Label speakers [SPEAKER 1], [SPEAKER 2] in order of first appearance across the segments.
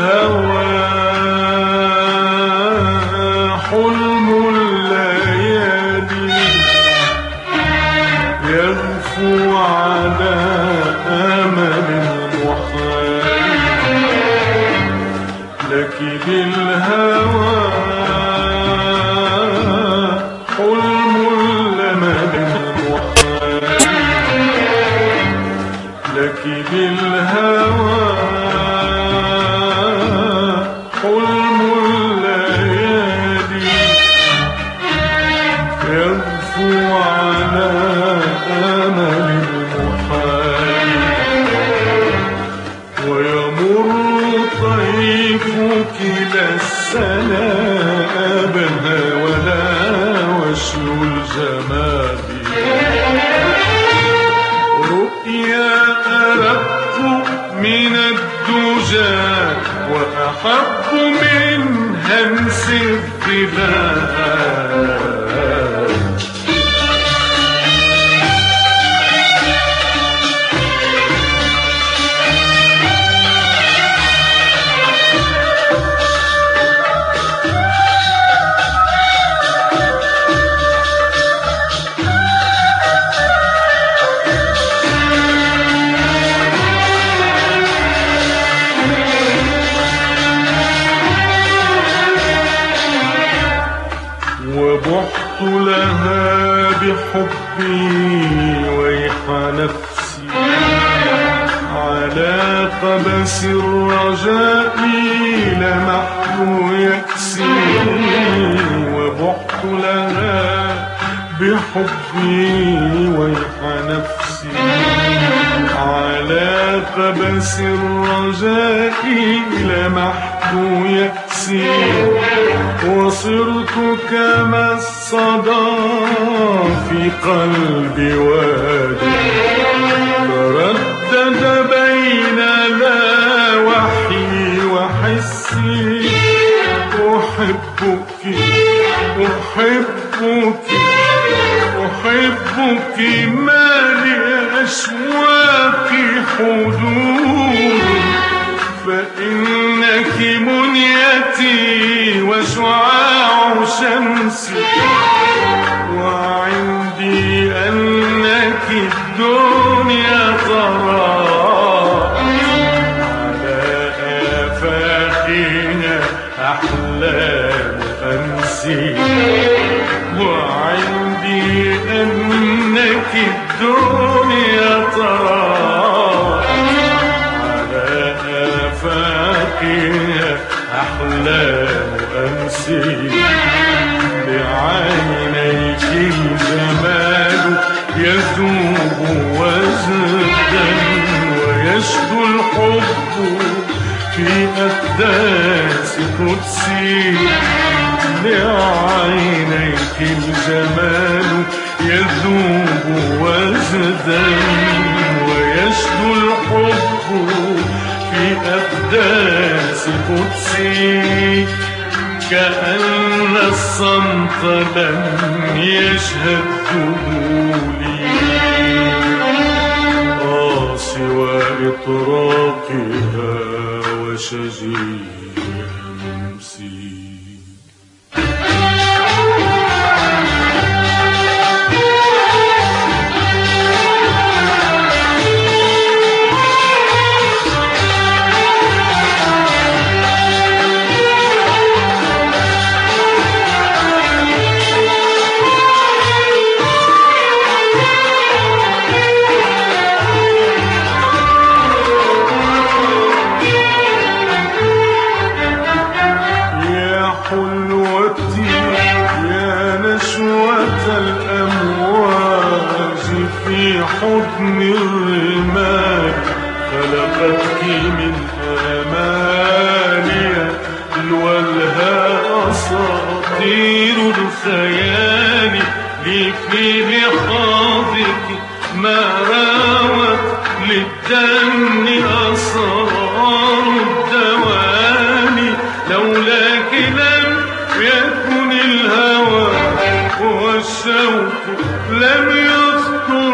[SPEAKER 1] الهوى حلم الليالي يغفو على أمل محال لك بالهوى حلم الأمل محال لك بالهوى حلم الليالي يغفو على أمل المحال ويمر طيفك للسنا أبها ولا وشل الجمال رؤيا أرق من الدجى وأحب من همس الظلال وبحت لها بحبي ويح نفسي على قبس الرجاء لمحت يكسي وبحت لها بحبي ويح نفسي على قبس الرجاء لمحت يكسي وصرت كما الصدى في قلب وادي تردد بين لا وحي وحسي أحبك أحبك أحبك ما لأشواقي حدود فإنك منيتي وشعاع شمسي وعندي أنك الدنيا ترى على آفاقها أحلام أمسي وعندي أنك الدنيا ترى أحلام أمسي بعينيك الجمال يذوب وزدا ويشدو الحب في أقداس قدسي بعينيك الجمال يذوب وزدا ويشدو الحب في أقداس قدسي كأن الصمت لم يشهده لي سوى إطراقها وشجيع أمسي حضن الرمال خلقتك من آمالي الولهاء أساطير الخيال لي في لحاظك ما راوت للدم أسرار الدوالي لولاك لم يكن الهوى والشوق لم يخطر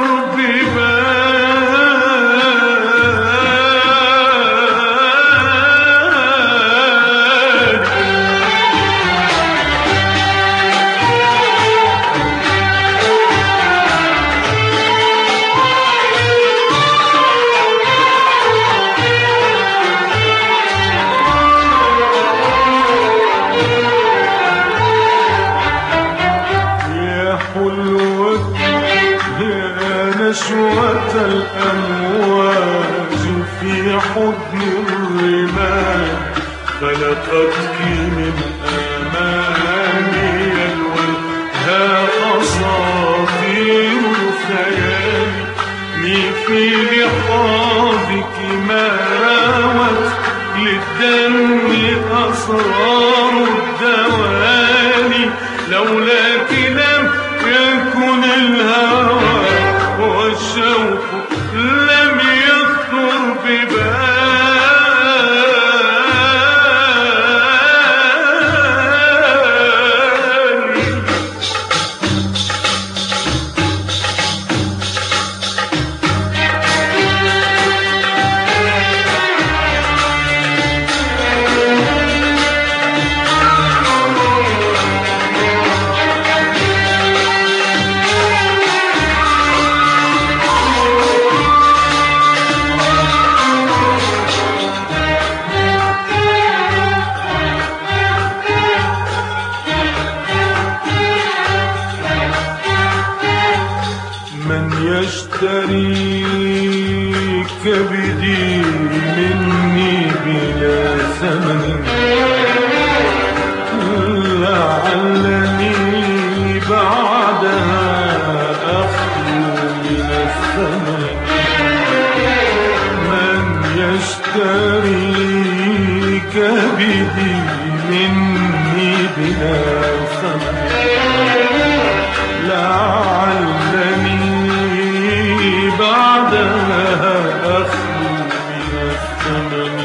[SPEAKER 1] ببالي خلقتك من أمامي الوجه أساطير خيالي لي في لحاظك ما راوت للدم أسرار الدوالي لولاك لم يكن الهوى والشوق لم يخطر ببالي يشتريك بدي مني بلا ثمن لعلني بعدها أخلو من الثمن من يشتريك بدي مني بلا ثمن لعلني بعدها أخلو من الثمن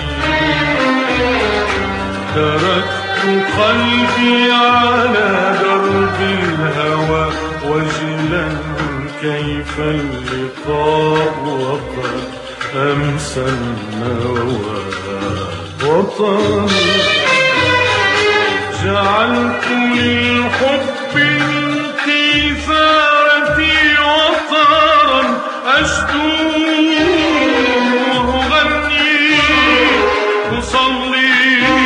[SPEAKER 1] تركت قلبي على درب الهوى وجلا كيف اللقاء وقد أمسى النوى وطن جعلت للحب من كفارتي وطارا أشدو أغني أصلي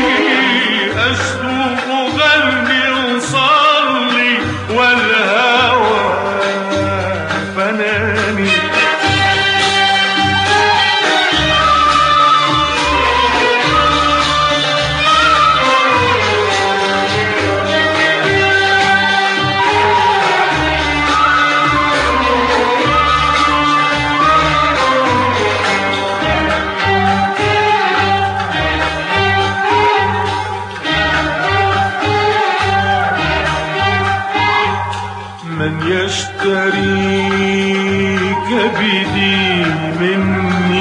[SPEAKER 1] أشدو أغني أصلي والهوى فناني من يشتريك بدي مني